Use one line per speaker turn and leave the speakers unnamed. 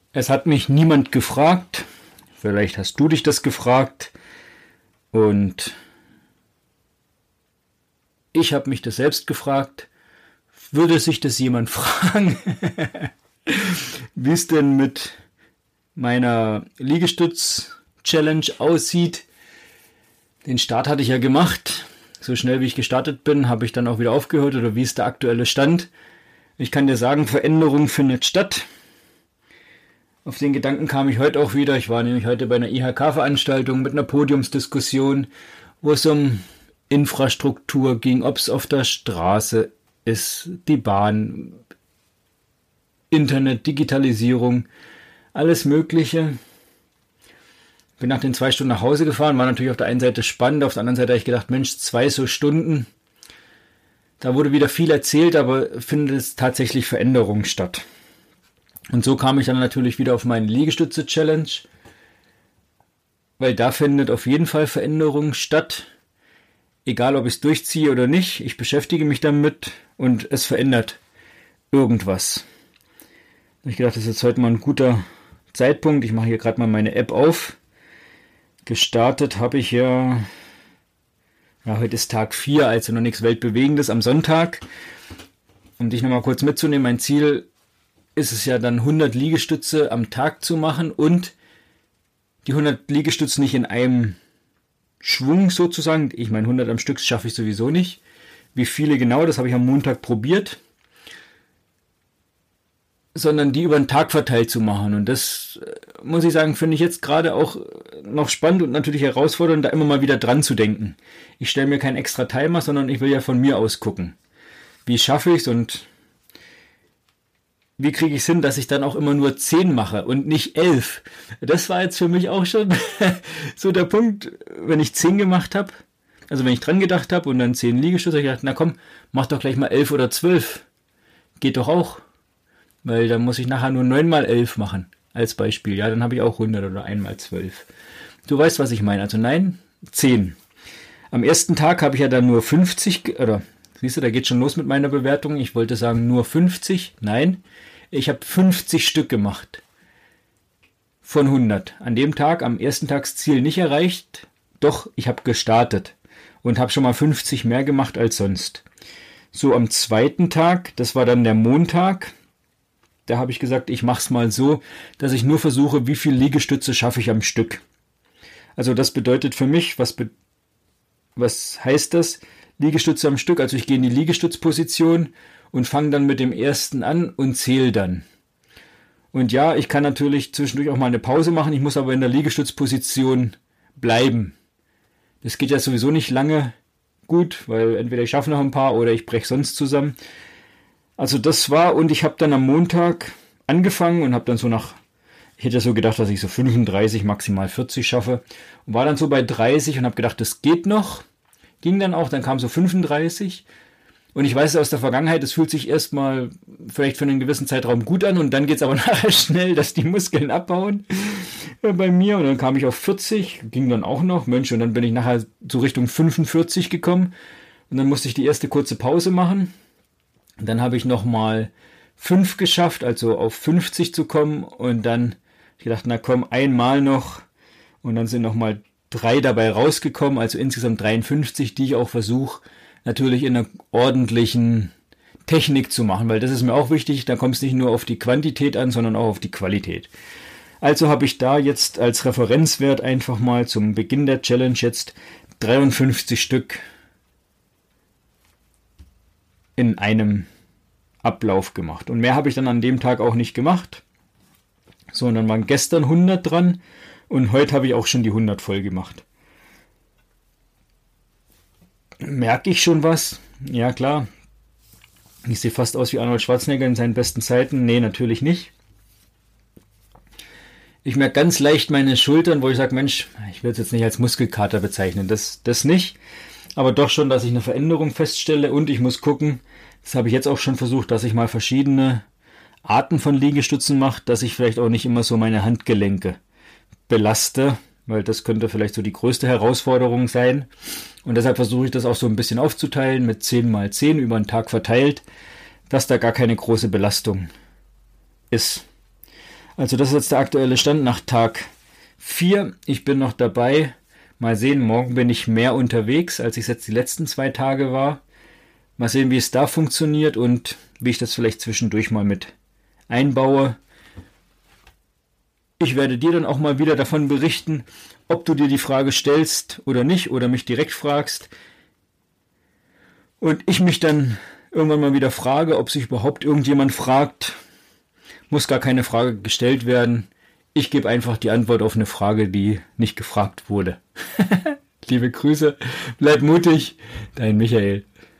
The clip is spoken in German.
Es hat mich niemand gefragt. Vielleicht hast du dich das gefragt. Und ich habe mich das selbst gefragt. Würde sich das jemand fragen, wie es denn mit meiner Liegestütz-Challenge aussieht? Den Start hatte ich ja gemacht. So schnell wie ich gestartet bin, habe ich dann auch wieder aufgehört. Oder wie ist der aktuelle Stand? Ich kann dir sagen, Veränderung findet statt. Auf den Gedanken kam ich heute auch wieder. Ich war nämlich heute bei einer IHK-Veranstaltung mit einer Podiumsdiskussion, wo es um Infrastruktur ging, ob es auf der Straße ist, die Bahn, Internet, Digitalisierung, alles Mögliche. Bin nach den 2 Stunden nach Hause gefahren, war natürlich auf der einen Seite spannend, auf der anderen Seite habe ich gedacht, Mensch, 2 so Stunden, da wurde wieder viel erzählt, aber findet es tatsächlich Veränderung statt. Und so kam ich dann natürlich wieder auf meine Liegestütze-Challenge, weil da findet auf jeden Fall Veränderung statt. Egal, ob ich es durchziehe oder nicht, ich beschäftige mich damit und es verändert irgendwas. Da habe ich gedacht, das ist jetzt heute mal ein guter Zeitpunkt. Ich mache hier gerade mal meine App auf. Gestartet habe ich ja, heute ist Tag 4, also noch nichts Weltbewegendes am Sonntag. Um dich nochmal kurz mitzunehmen, mein Ziel ist es ja dann 100 Liegestütze am Tag zu machen und die 100 Liegestütze nicht in einem Schwung sozusagen. Ich meine, 100 am Stück schaffe ich sowieso nicht. Wie viele genau, das habe ich am Montag probiert. Sondern die über den Tag verteilt zu machen. Und das, muss ich sagen, finde ich jetzt gerade auch noch spannend und natürlich herausfordernd, da immer mal wieder dran zu denken. Ich stelle mir keinen extra Timer, sondern ich will ja von mir aus gucken. Wie schaffe ich es und wie kriege ich es hin, dass ich dann auch immer nur 10 mache und nicht 11? Das war jetzt für mich auch schon so der Punkt, wenn ich 10 gemacht habe, also wenn ich dran gedacht habe und dann 10 Liegestütze, habe ich gedacht, na komm, mach doch gleich mal 11 oder 12. Geht doch auch. Weil dann muss ich nachher nur 9 mal 11 machen, als Beispiel. Ja, dann habe ich auch 100 oder 1 mal 12. Du weißt, was ich meine. Also nein, 10. Am ersten Tag habe ich ja dann nur 50, oder siehst du, da geht schon los mit meiner Bewertung. Ich wollte sagen nur 50. Nein, ich habe 50 Stück gemacht. Von 100. An dem Tag, am ersten Tagsziel nicht erreicht. Doch, ich habe gestartet. Und habe schon mal 50 mehr gemacht als sonst. So, am zweiten Tag, das war dann der Montag. Da habe ich gesagt, ich mache es mal so, dass ich nur versuche, wie viel Liegestütze schaffe ich am Stück. Also das bedeutet für mich, was heißt das? Liegestütze am Stück, also ich gehe in die Liegestützposition und fange dann mit dem ersten an und zähle dann. Und ja, ich kann natürlich zwischendurch auch mal eine Pause machen, ich muss aber in der Liegestützposition bleiben. Das geht ja sowieso nicht lange gut, weil entweder ich schaffe noch ein paar oder ich breche sonst zusammen. Also das war, und ich habe dann am Montag angefangen und habe dann so ich hätte so gedacht, dass ich so 35, maximal 40 schaffe. Und war dann so bei 30 und habe gedacht, das geht noch. Ging dann auch, dann kam so 35. Und ich weiß aus der Vergangenheit, es fühlt sich erstmal vielleicht für einen gewissen Zeitraum gut an und dann geht es aber nachher schnell, dass die Muskeln abbauen bei mir. Und dann kam ich auf 40, ging dann auch noch, Mensch, und dann bin ich nachher so Richtung 45 gekommen. Und dann musste ich die erste kurze Pause machen. Dann habe ich nochmal 5 geschafft, also auf 50 zu kommen. Und dann ich gedacht, na komm, einmal noch. Und dann sind nochmal 3 dabei rausgekommen, also insgesamt 53, die ich auch versuche, natürlich in einer ordentlichen Technik zu machen, weil das ist mir auch wichtig. Da kommt es nicht nur auf die Quantität an, sondern auch auf die Qualität. Also habe ich da jetzt als Referenzwert einfach mal zum Beginn der Challenge jetzt 53 Stück in einem Ablauf gemacht. Und mehr habe ich dann an dem Tag auch nicht gemacht. So, und dann waren gestern 100 dran und heute habe ich auch schon die 100 voll gemacht. Merke ich schon was? Ja, klar. Ich sehe fast aus wie Arnold Schwarzenegger in seinen besten Zeiten. Nee, natürlich nicht. Ich merke ganz leicht meine Schultern, wo ich sage, Mensch, ich will es jetzt nicht als Muskelkater bezeichnen. Das nicht. Aber doch schon, dass ich eine Veränderung feststelle und ich muss gucken, das habe ich jetzt auch schon versucht, dass ich mal verschiedene Arten von Liegestützen mache, dass ich vielleicht auch nicht immer so meine Handgelenke belaste, weil das könnte vielleicht so die größte Herausforderung sein. Und deshalb versuche ich das auch so ein bisschen aufzuteilen mit 10 mal 10 über den Tag verteilt, dass da gar keine große Belastung ist. Also das ist jetzt der aktuelle Stand nach Tag 4. Ich bin noch dabei. Mal sehen, morgen bin ich mehr unterwegs, als ich jetzt die letzten 2 Tage war. Mal sehen, wie es da funktioniert und wie ich das vielleicht zwischendurch mal mit einbaue. Ich werde dir dann auch mal wieder davon berichten, ob du dir die Frage stellst oder nicht oder mich direkt fragst. Und ich mich dann irgendwann mal wieder frage, ob sich überhaupt irgendjemand fragt. Muss gar keine Frage gestellt werden. Ich gebe einfach die Antwort auf eine Frage, die nicht gefragt wurde. Liebe Grüße, bleib mutig, dein Michael.